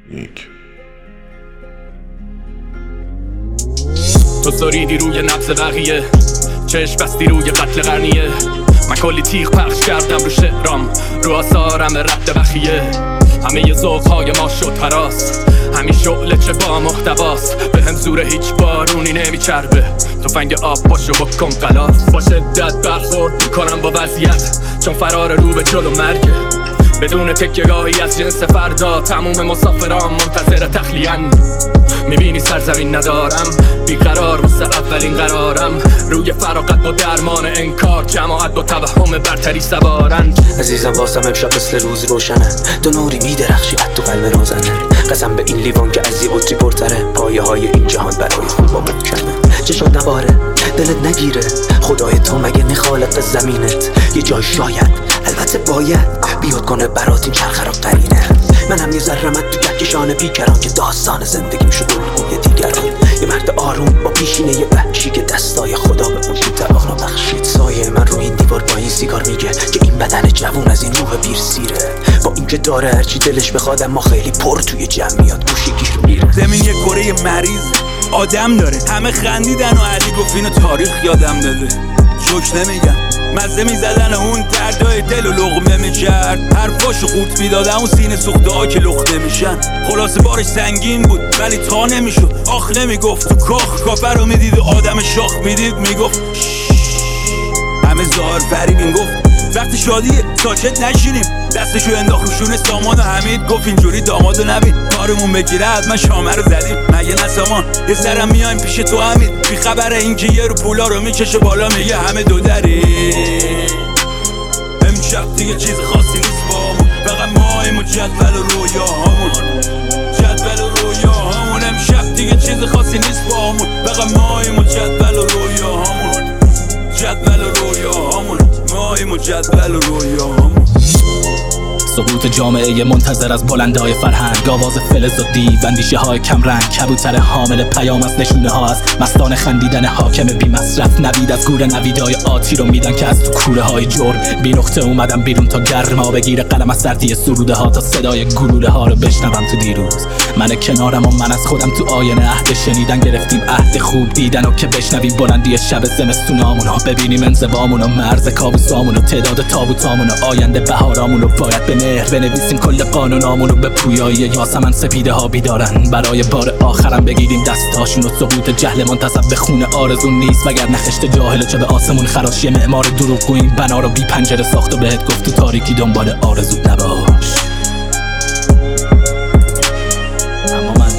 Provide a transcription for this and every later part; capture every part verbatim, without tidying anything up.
یک. تو سریدی روی نبض بقیه، چشم بستی روی قتل قرنیه. من کلی تیغ پخش کردم رو شعرام، رو آثارم رد بخیه. همه ذوق‌های ما شد هراس، همین شعله چه با محتواست. به هم زور هیچ بارونی نمیچربه، تفنگ آب پاشو بکن غلاس. با شدت برخورد میکنم با وضعیت، چون فرار رو به جلو مرگه. بدون تکیه‌گاهی از جنس فردا، تموم مسافران منتظر تخلیه‌ان. میبینی سرزمین ندارم، بیقرار واسه اولین قرارم. روی فراغت با درمان انکار، جماعت با توهم برتری سوارن. عزیزم واسم امشب مثل روز روشنه، تو نوری میدرخشی از تو قلب روزنه. قسم به این لیوان که از یه بطری پرتره، پایه های این جهان برای خوبا محکمه. چه شد نباره دلت نگیره، خدای تو مگه نه خالق زمینت؟ یه جای شاید البته باید بیاد کنه برات این چرخ را قرینه. من هم یه ذرمت تو کهکشان پیکران، که داستان زندگیم شد الگوی دیگران. یه مرد آروم با پیشینه یه وحشی، که دستای خدا به اون طلاق را بخشید. سایه من روی این دیوار با این سیگار میگه که این بدن جوون از این روح پیر سیره. با اینکه داره هرچی دلش بخواد، اما خیلی پر توی جمعیات گوشی گیر میره. زمین یه کره مریض آدم داره، همه خندیدن و علی گفت اینو تاریخ یادم داده. جوک نمیگم، مزه میزدن اون دردای دل و لقمه میکرد. حرفاشو قورت میدادن اون سینه سوخته ها که لخته میشن. خلاصه بارش سنگین بود ولی تا نمیشد، آخ نمیگفت. تو کاخ کافر رو میدید و آدم شاخ میدید میگفت همه ظاهر فریبین. گفت وقتی شادیه ساکت نشینیم، دستشو انداخت رو شونه سامان و حمید. گفت اینجوری دامادو نبین، کارمون بگیره حتما شامه رو زدیم. مگه نه سامان یه سرم میایم پیش تو حمید، بی خبره این که یه رو پولا رو میکشه بالا، میگه همه دو دری. امشب دیگه چیز خاصی نیست بامون، فقط ماهیم و جدول و رویاهامون. جدول و رویاهامون امشب دیگه چیز خاصی نیست بامون، فقط ماهیم و جدول و رویاهامون. جدول و رویاهامون، ماهیم و جدول و رویاهامون. سقوط جامعه منتظر از بلندهای فرهنگ، آواز فلز و دیو، اندیشه های کمرنگ. کبوتر حامل پیام از نشونه ها، از مستان خندیدن حاکم بی مصرف. نوید از گور نویدای آتی رو میدن که از تو کوره های جرم بی نقطه اومدم بیرون تا گرما بگیره قلم از سردی سروده ها، تا صدای گلوله ها رو بشنوم تو دیروز. من کنارم و من از خودم تو آینه، عهد شنیدن گرفتیم، عهد خوب دیدن و که بشنویم بلندی شب زمستونامون و ببینیم انزوامون و مرز کابوسامون و تعداد تابوتامون و آینده بهارامون و باید به مهر بنویسیم کل قانونامون رو. به پویایی یاسمن سپیده ها بیدارن، برای بار آخرم بگیریم دستاشون و سقوط جهل منتصب به خون آرزون نیست، وگر نخشت جاهل چه به آسمون خراشی معمار دروغگو این بنا رو بی پنجره ساخت و بهت گفت تو تاریکی دنبال آرزوت نباش. اما من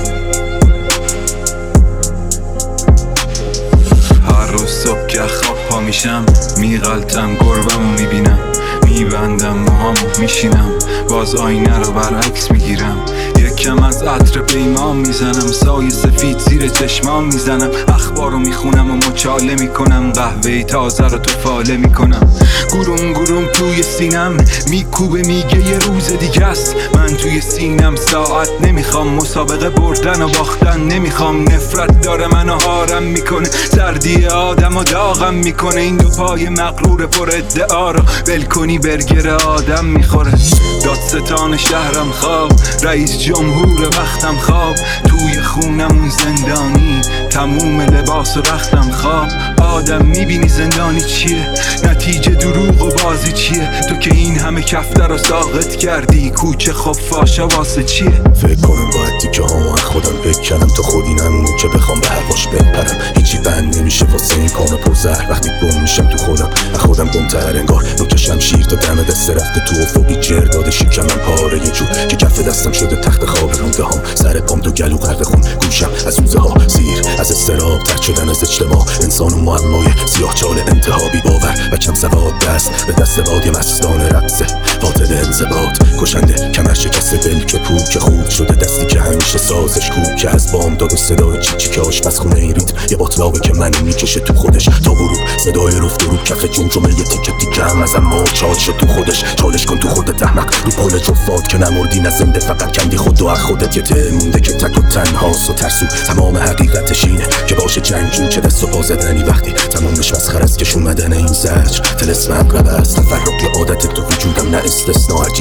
هر روز صبح که خواب پا میشم، میغلطم گربمو میبینم، میبندم موهامو میشینم، باز آینه رو برعکس میگیرم. یکم از عطر پیمان میزنم، سایه سفید زیر چشمام میزنم. اخبارو میخونم و مچاله میکنم، قهوه تازه رو تو فاله میکنم. گروم گروم توی سینم میکوبه، میگه یه روز دیگه است. من توی سینم ساعت نمیخوام، مسابقه بردن و باختن نمیخوام. نفرت داره منو هارم میکنه، سردی آدم و داغم میکنه. این دو پای مغرور پر ادعا رو ول کنی برگر آدم میخوره. دادستان شهرم خواب، رئیس جمهور وقتم خواب. توی خونمون زندانی، تموم لباس و رختم خواب. آدم میبینی زندانی چیه، نتیجه دروغ و بازی چیه. تو که این همه کفتر رو ساقط کردی، کوچه خفاشا واسه چیه. فکر کنم باید دیگه همو از خودم بکنم، تا خودی نمونم که بخوام به هواش بپرم. هیچی بند نمیشه واسه این کار پرزهر، وقتی گم میشم تو خودم از خودم گمتر انگار. نوک شمشیر تا دم دست رفته تو افق، بی جر داده شکمم پاره یه جور که کف دستم شده تخت خواب رونده هام. سر پام دو گلو غرق خون، گوشم از سوزه ها سیر از استراب، ترد شدن از اجتماع. انسان و معمای سیاه چال انتها، بی باور و کم سواد، دست به دست بادی مستان رقصه قاتل انضباط. کشنده کمر شکست دل که پوک خود شده، دستی که همیشه سازش کوک که از بام داد و صدای چیچی که آشپزخونه این ریتم یه باطلاقه که منو میکشه تو خودش تا برو. صدای رفت و رو کف جمجمه یه تیکه تیکه هم ازم ماچاد شد تو خودش. چالش کن تو خودت احمق، رو پال جفات که نمردی نزنده، فقط کندی خود و از خودت. یه ته مونده که تک و تنهاست و ترسو، تمام حقیقتش اینه که باشه جنگجو چه دست و پا زدنی. وقتی تمامش مسخره است کش اومدن این زجر، تلسم اقرب است. تفرق عادت تو وجودم نه استثنا، هرچی شعر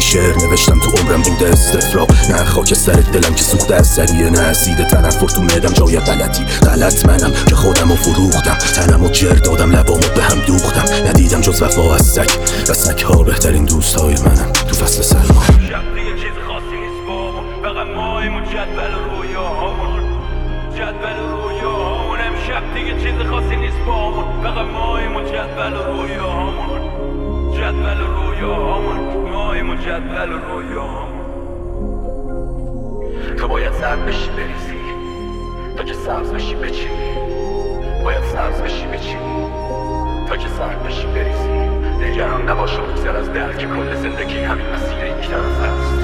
نوشتم تو عمرم بوده استفراغ، نه خاک سر دلم که سوخته از سریه، نه اسید تنفر تو معدم جای غلطی. غلط منم که خودمو فروختم، تنمو جر دادم، لبامو به هم دوختم. ندیدم جز وفا از سگ و سگ‌ها بهترین دوستای منم تو فصل سرما. شب دیگه چیز خاصی نیست بامون، فقط مایمون جدول رویاهامون، جدول رویاهامون. امشب دیگه چیز خاصی نیست بامون، فقط مایمون جدول رویاهامون، جدول رویاهامون، مایمون جدول رویاهامون. تو باید زرد بشی بریزی تا که سبز بشی بچینی، باید سبز بشی بچینی تا که زرد بشی بریزی. نگران نباش و بگذر از درک، کل زندگی همین مسیر یک طرف است.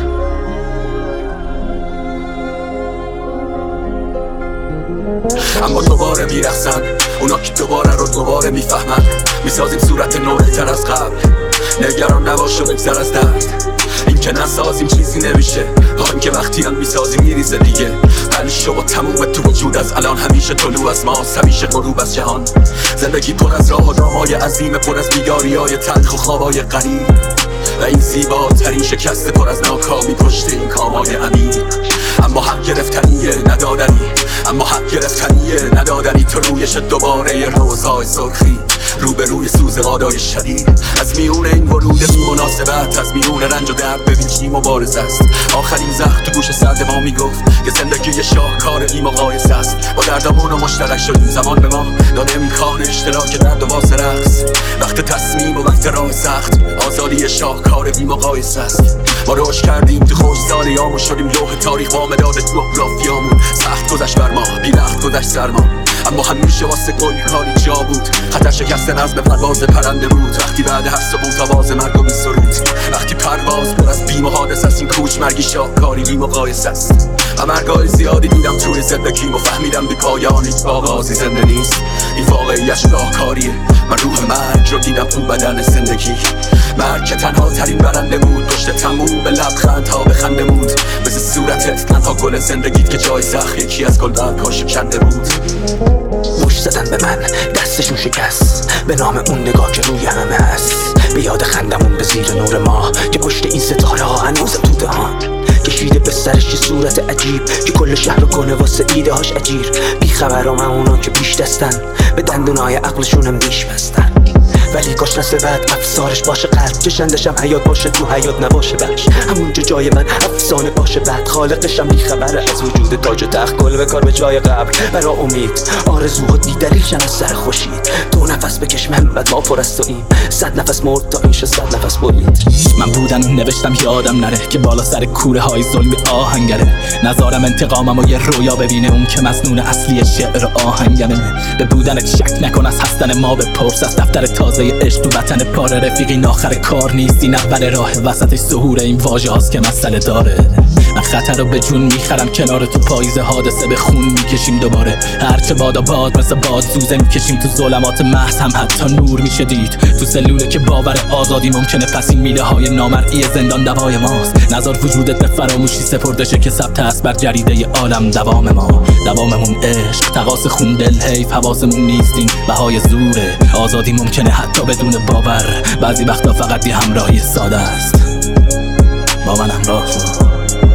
اما دوباره میرخصن اونا که دوباره رو دوباره میفهمن، میسازیم صورت نو بهتر از قبل. نگران نباش و بگذر از درد، این که نسازیم چیزی نمیشه، این که وقتی هم میسازیم میریزه دیگه. حل شو با تموم تو وجود از الان، همیشه طلوع از ماست، همیشه غروب از جهان. زندگی پر از راه و راههای عظیم، پر از بیداریای تلخ و خوابای غریب، و این زیباترین شکست پر از ناکامی پشت این کامای عمیق. اما حق گرفتنیه ندادنی، اما حق گرفتنیه ندادنی. تو رویش دوباره روزهای سرخی، روبروی سوز قادای شدید. از میون این ورود بی مناسبت، از میون رنج و درد ببین چی مبارز است. آخرین زخم تو گوش سرد ما میگفت که زندگی شاهکار بی مقایسه است. با دردامون و مشترک شدیم، زمان به ما داده امکان اشتراک درد و واسه رقص. وقت تصمیم و وقت راه سخت، آزادی شاهکار بی مقایسه است. ما رشد کردیم تو خوش‌سالیامون، شدیم لوح تاریخ با مداد جغرافیامون. سخت گذشت بر ما، بی وقت گذشت سرما، اما همیشه واسه گل کاری جا بود. خطر شکست نظم پرواز پرنده بود، وقتی بعد هر سقوط آواز مرگ و می‌سرود. وقتی پرواز پر از بیم و حادث است، این کوچ مرگی شاهکاری بی مقایسه است. و مرگای زیادی دیدم توی زندگیم و فهمیدم بی پایان هیچ آغازی زنده نیست. این واقعیش راهکاریه، من روح مرگ رو دیدم تو بدن زندگی. مرگ که تنها ترین برنده بود، پشت تموم لبخند ها به خنده بود. مثل صورتت تنها گل زندگیت که جای زخم یکی از گل برگ‌ها شکنده بود. مش زدن به من، دستشون شکست، به نام اون نگاه که روی همه هست. به یاد خندمون به زیر نور ماه، که پشت این ستاره ها هنوز تو دهان. کشیده به سرش یه صورت عجیب، که کل شهر رو کنه واسه ایده هاش اجیر. بیخبرام اونا که پیش دستن، به دندونای عقلشون هم دیش بستن. ولی کاش نسل بعد افسارش باشه قلب، چشندشم حیات باشه تو حیات نباشه بخش. همونجا جای من افسانه باشه بعد، خالقشم بیخبره از وجود تاج و تخت. گل به کار به جای قبر، برا امید آرزوها بی دلیل شن از سر خوشید. دو نفس بکش محمد، ما پر از توییم. صد نفس مرد تا این شد صد نفس برید. من بودم نوشتم یادم نره، که بالا سر کوره های ظلمی آهنگره. نظارم انتقامم و یه رویا ببینه، اون که مصنون اصلی شعر آهنگمه. به بودنت شک نکن، از هستن ما بپرس، از دفتر تازه عشق تو وطن پاره. رفیقی آخر کار نیست، این اول راه، وسطش ظهور این واژه هاست که مسئله داره. من خطر رو به جون میخرم، کنار تو پاییز حادثه به خون میکشیم دوباره. هرچه بادا باد مثل باد زوزه میکشیم تو ظلمات محض، هم حتی نور میشه دید تو سلوله که باور آزادی ممکنه. پس این میله های نامرئی زندان دوای ماست. نظر وجودت به فراموشی سپردشه، که ثبت است بر جریده عالم دوام ما. دواممون عشق، تقاس خون دل حیف، حواسمون نیستیم بهای زوره. آزادی ممکنه حتی بدون باور، بعضی وقتا فقط یه همراهی ساده است. با من همراه شو.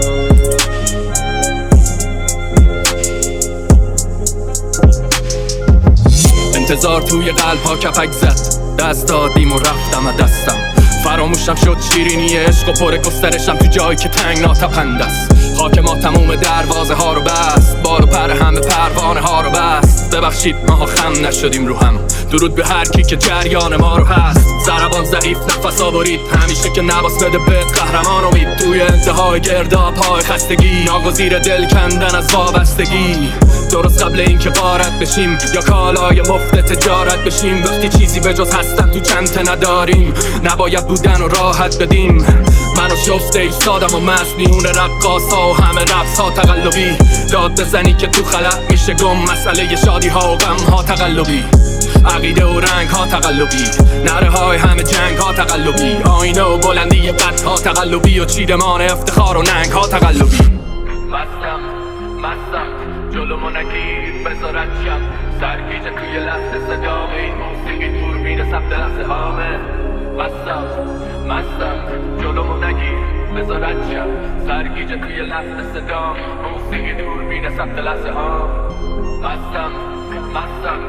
انتظار توی قلب ها کپک زد، دست دادیم و رفتم و دستم. فراموشم شد شیرینی عشق و پر گسترشم تو جایی که تنگ ناتپند است. خاک ما تموم دروازه ها رو بست، بال و پر همه پروانه ها رو بست. ببخشید ماها خم نشدیم رو هم، درود به هر کی که جریان ما رو هست. ضربان ضعیف نفس آورید، همیشه که نباس بده به قهرمان امید. توی انتهای گرداب های خستگی، ناگزیر دل کندن از وابستگی. درست قبل این که غارت بشیم، یا کالای مفت تجارت بشیم. وقتی چیزی به جز هستن تو چنته نداریم، نباید بودن و راحت بدیم. منو شفته ایستادم و مست میون رقاص ها و همه رقص ها تقلبی. داد بزنی که تو خلق میشه گم، مسئله شادی ها و غم ها تقلبی. عقیده و رنگ ها تقلبی، نره های همه جنگ ها تقلبی. آینه و بلندی قد ها تقلبی، و چیدمان افتخار و ننگ ها تقلبی. مستم مستم جلومو نگیر بذارت شم، سرگیجه توی لحظه صدام این موسیقی دور میره سمت لحظه هامه. مستم مستم جلومو نگیر بذارد شم سرگیجه توی لحظه صدام موسیقی دور بینه سمت لحظه ها مستم مستم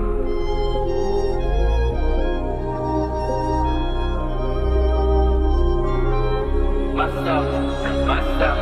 مستم مستم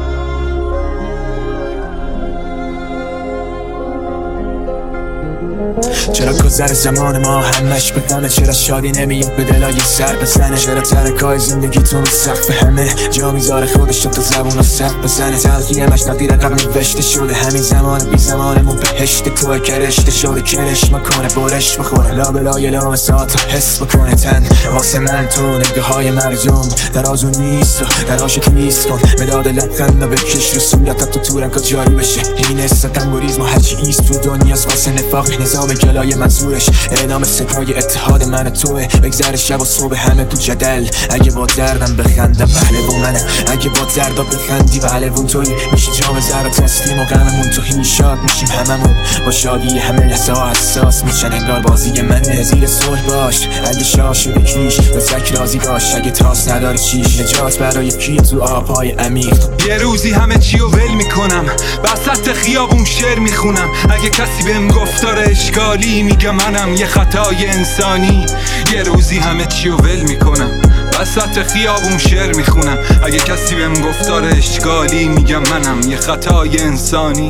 چرا گذر زمان ما همش بکنه، چرا شادی نمیاد به دلای سر بزنه، چرا ترکای زندگیتون سخت به همه جا میذاره خودشون تو زبون رو سخت بزنه، تلخی همش تقدیر قبل نوشته شده، همین زمان بی زمانمون بهشت توی کرشته شده، کرش میکنه برش بخوره لابلای لام ساعت رو حس بکنه تن واسه من تو نگاه های مرزون درازون نیست و دراش کلیست کن مداد لبخند و بکش رو صورتت تو تورن که جاری بشه این استم گریزم و هرچی ایست تو دنیاست واسه نفاق نظام جلای منظورش اعلام ستای اتحاد من توه بگذر شب و صبح همه تو جدل اگه با دردم بخندم پهلوون منه اگه با دردا بخندی پهلوون توی میشه جام زر تسلیم و غممون تو هین شاد میشیم هممون با شادی همه لحظه ها حساس میشن انگار بازی منه زیر صلح باش اگه شاه شده کیش بزک راضی باش اگه تاس نداره چیش نجات برای کی تو آبهای عمیق یه روزی همه چی رو ول میکنم وسط خیابون شعر میخونم اگه کسی بهم گفتار اشکالی میگم منم یه خطای انسانی یه روزی همه چی رو ول میکنم وسط خیابون شعر میخونم اگه کسی بهم گفتار اشکالی میگم منم یه خطای انسانی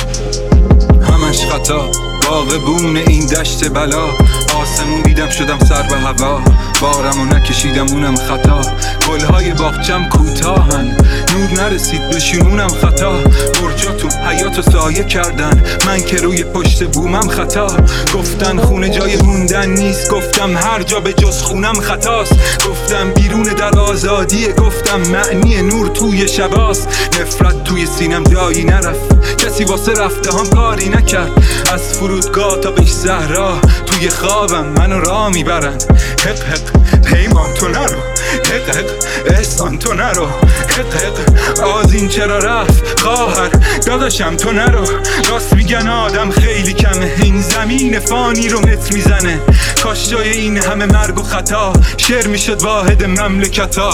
همش خطا باغبون این دشت بلا آسمون دیدم شدم سر به هوا بارمو نکشیدم اونم خطا گلهای باغچم کوتاهن نور نرسید به شونم خطا برجاتون حیاتو سایه کردن من که روی پشت بومم خطا گفتن خونه جای موندن نیست گفتم هر جا به جز خونم خطاست گفتم بیرون در آزادیه گفتم معنی نور توی شباست نفرت توی سینم جایی نرفت کسی واسه رفته هم کاری نکرد از فرودگاه تا به زهرا توی خوابم منو راه میبرن حق حق پیمان تو نرو حق حق احسان تو نرو حق حق آزین چرا رفت خواهر داداشم تو نرو راست میگن آدم خیلی کمه این زمین فانی رو متر میزنه کاش جای این همه مرگ و خطا شعر میشد واحد مملکتا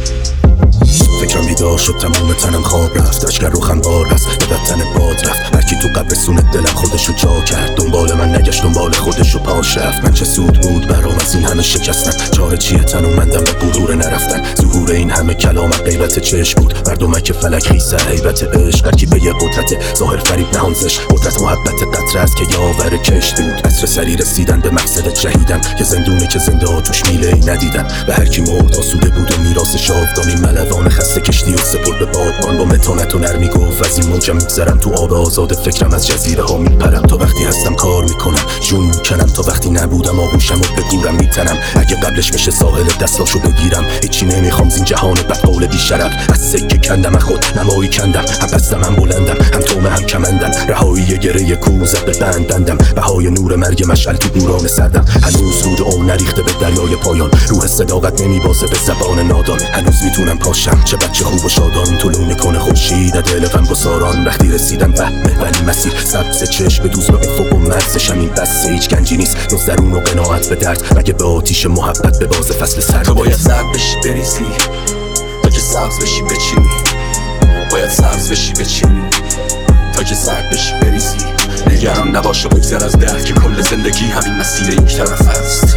فکرم بیدار شد تمام تنم خواب رفت اشکر رو خنبار رست به تن باد رفت هرکی تو قبرستون دلم خودشو جا کرد دنبال من نگشت دنبال خودشو پاش رفت من چه سود بود برام از این همه شکستن چاره چیه تنومندم به غرور نرفتن ظهور این همه کلام غیبت چشم بود مردمک فلک خیسه هیبت عشق هرکی به یه قدرت ظاهر فریب نهانزش قدرت محبت قطره است که یاور کشتی بود عصر سری رسیدن به مقصد شهیدم که زندونه که زنده ها توش میله ندیدم و هرکی مرد آسوده بود و میراث شاودانی ملوان خسته کشتی و سپرد به بادبان با متانت و نرمی گفت از این موجم میگذرم تو آب آزاد فکرم از جزیره ها میپرم تا وقتی هستم کار میکنم جون میکنم تا وقتی نبودم آغوشم و به گورم میتنم اگه قبلش میشه ساحل دستاشو بگیرم هیچی نمیخوام زین جهان بدقول بی شرف از سکه کندم از خود نمایی کندم هم بستم هم بلندم هم تومه هم کمندم رهایی گره کوزه به بند بندم بهای نور مرگ مشعل تو دوران سردم هنوز رود اون نریخته به دریای پایان روح صداقت نمیبازه به زبان نادان هنوز میتونم پاشم چه بچه خوب و شادان طلوع میکنه خورشید دل غمگساران وقتی رسیدم وهمه ولی مسیر سبز چشم دوز به افق و مرزشم این بسه هیچ گنجی نیست جز درون و قناعت به درد مگه به آتیش محبت به باز فصل سرد تو باید زرد بشی بریزی تا که سبز بشی بچینی باید سبز بشی بچینی تا که زرد بشی بریزی نگران نباش و بگذر از درد که کل زندگی همین مسیر یک طرف است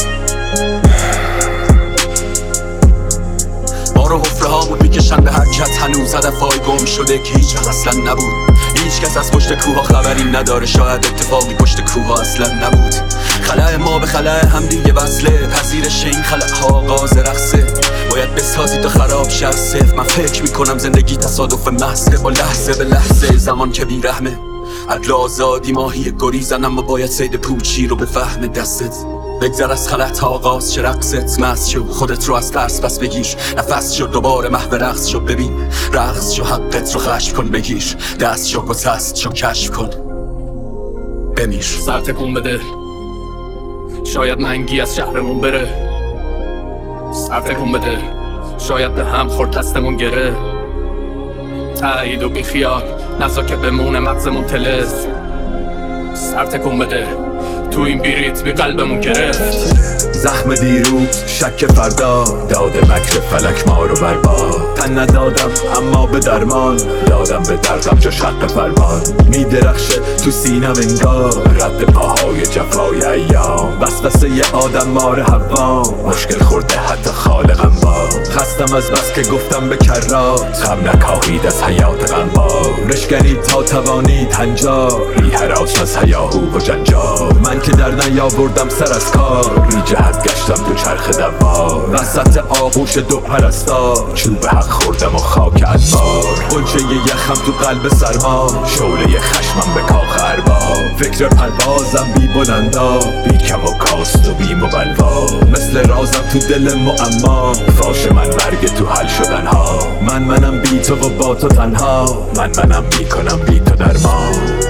ما رو حفره هامون میکشن به حرکت هنوز هدفهای گم شده که هیچ وقت اصلا نبود هیچ کس از پشت کوها خبری نداره شاید اتفاقی پشت کوها اصلا نبود خلأ ما به خلأ هم دیگه وصله پذیرش این خلأ ها آغاز رقصه باید بسازی تا خراب شه صفر من فکر میکنم زندگی تصادف محضه با لحظه به لحظه زمان که بیرحمه عدل آزادی ماهی گریزن اما باید صید پوچی رو به فهم دستت بگذر از خلط آغاز چه رقصت مست شو خودت رو از ترس پس بگیر نفس شو دوباره محو رقص شو ببین رقص شو حقت رو خشم کن بگیر دست شو گسست شو کشف کن بمیر سر تکون بده شاید منگی از شهرمون بره سر تکون بده شاید به هم خورد دستمون گره تایید و بیخیال نزا که بمونه مغزمون تلز سر تکون بده تو این بیریت بی قلبمون گرفت زخم دیروز شک فردا داده مکر فلک ما رو برباد. تن ندادم اما به درمان دادم به دردم جاش حق فرمان. میدرخشه تو سینم انگار رد پاهای جفای ایام. وسوسه ی آدم مار هوا مشکل خورده حتی خالقم با. خستم از بس که گفتم به کرات غم نکاهید از حیات غمبار. رشکنید تا توانید هنجار ری حراس از هیاهو و جنجار. من که در نیاوردم سر از کار ری جهت گشتم تو چرخ دوار. وسط آغوش دو پرستار چوب حق خوردم و خاک ادبار. غنچه یخم تو قلب سرما شعله خشمم به کاخ ارباب. فکر پروازم بی بلندا بی کم و کاست و بیم و بلوا. مثل رازم تو دل معما فاش من مرگ تو حل شدن ها. من منم بی تو و با تو تنها. من منم میکنم بی تو درمان.